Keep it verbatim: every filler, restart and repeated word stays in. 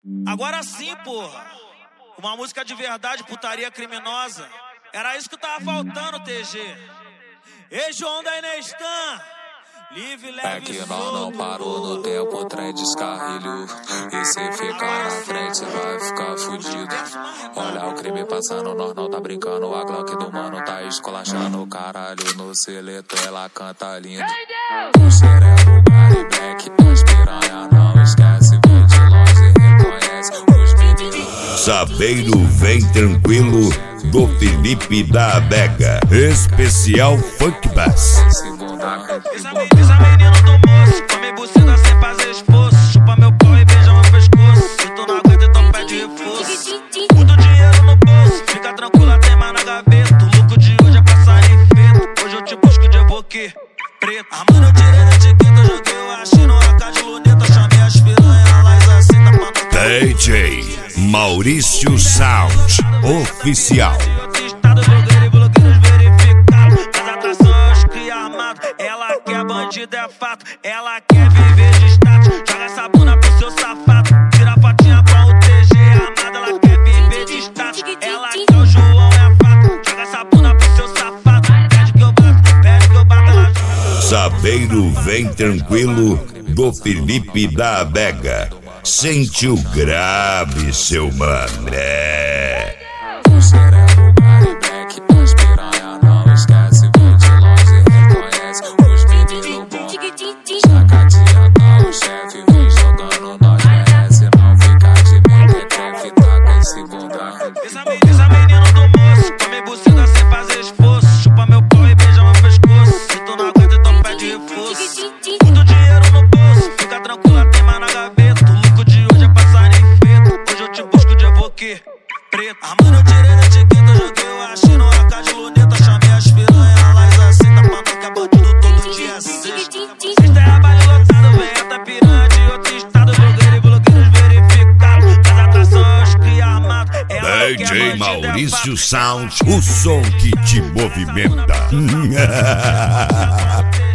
Agora sim, porra. Uma música de verdade, putaria criminosa. Era isso que tava faltando, T G. Ei, João da Inestan. Livre, leve, é que nós não parou no tempo, o trem descarrilhou. E se ficar na frente, cê vai ficar fudido. Olha o crime passando, nós não tá brincando. A Glock do mano tá escolachando. Caralho, no seleto ela canta lindo. O cerebro, Gary Black, as piranha não esquece. Vem de longe, reconhece os meninos. Sabeiro vem tranquilo, do Felipe da Vega. Especial Funk Bass. Essa menina do moço, come buceta sem fazer esforço. Chupa meu pau e beija meu pescoço. Se tu não aguenta, então pede reforço. Muito dinheiro no bolso, fica tranquila, tem mais na gaveta. O lucro de hoje é passarinho feito. Hoje eu te busco de evoque preto. A mano eu tirei da etiqueta, joguei o achei no A K de luneta. Chamei as piranha, lá e aceita pra não. D J Maurício Sound Oficial. Ela quer bandido, é fato. Ela quer viver de status. Joga essa bunda pro seu safado. Tira a fotinha com o T G amado. Ela quer viver de status. Ela quer o João, é fato. Joga essa bunda pro seu safado. Pede que eu bato, pede que eu bato. Ela... Sabeiro vem tranquilo, do Felipe da Vega. Sente o grave, seu mané. O cerebro, Gary Black, as piranha não esquece. Vem de longe, reconhece os meninos bons. Chacatinha tá o chefe, vem jogando, nós merece. Não fica de medo, quer ficar com esse bundão. Essa menina do moço, come buceta sem fazer esforço. Chupa meu pau e beija meu pescoço. Se tu não aguenta, então pede reforço. Muito dinheiro no bolso, fica tranquila, tem mais na gaveta. O lucro de hoje é passarinho feito. Hoje eu te busco de evoque preto. A mano eu tirei da etiqueta, joguei o achei no A K de luneta. Chamei as piranha, lá e aceita pra não que é bandido todo dia sexta. Sexta é baile lotado, vem até piranha de outro estado. Blogueiro e blogueiros verificados. As atrações cria armado. D J Maurício Sound, o som que te movimenta.